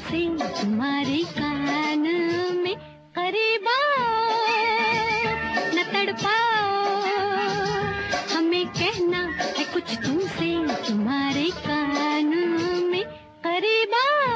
तुमसे तुम्हारे कान में करीब आओ, न तड़पाओ, हमें कहना है कुछ तुमसे तुम्हारे कान में करीब आओ।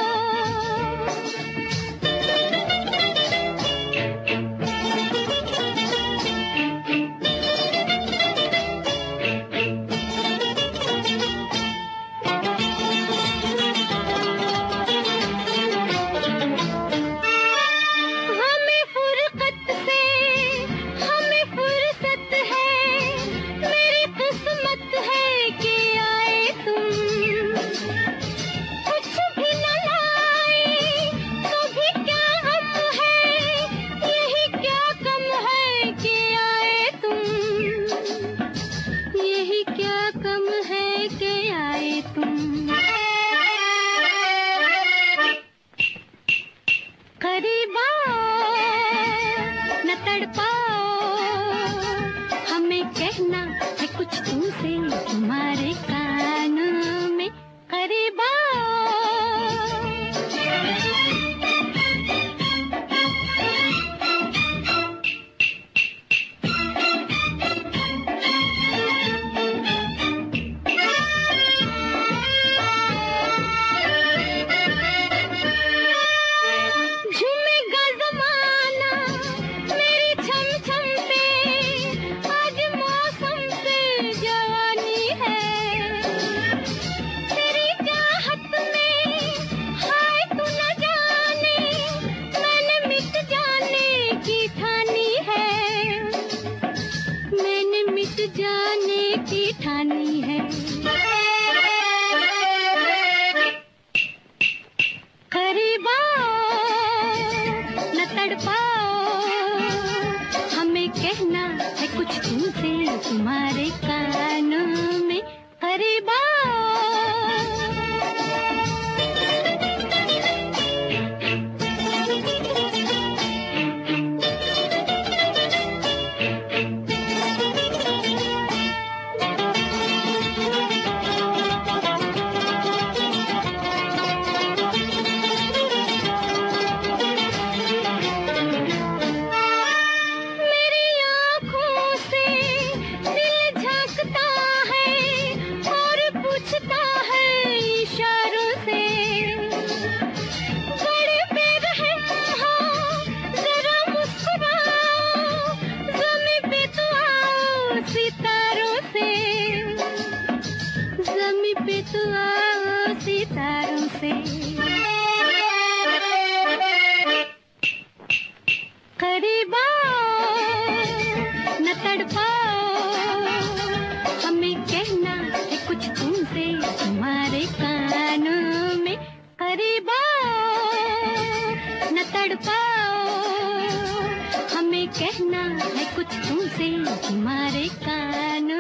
करीब आओ, न तड़पाओ, हमें कहना है कुछ तुमसे तुम्हारे कान में करीब आओ। जाने की ठानी है, करीब आओ, न तड़पाओ, हमें कहना है कुछ तुमसे तुम्हारे कान में करीब आओ। पे तू आओ सितारों से, करीब आओ, न तड़पाओ, हमें कहना है कुछ तुमसे तुम्हारे कान में करीब आओ, न तड़पाओ, हमें कहना है कुछ तुमसे तुम्हारे कान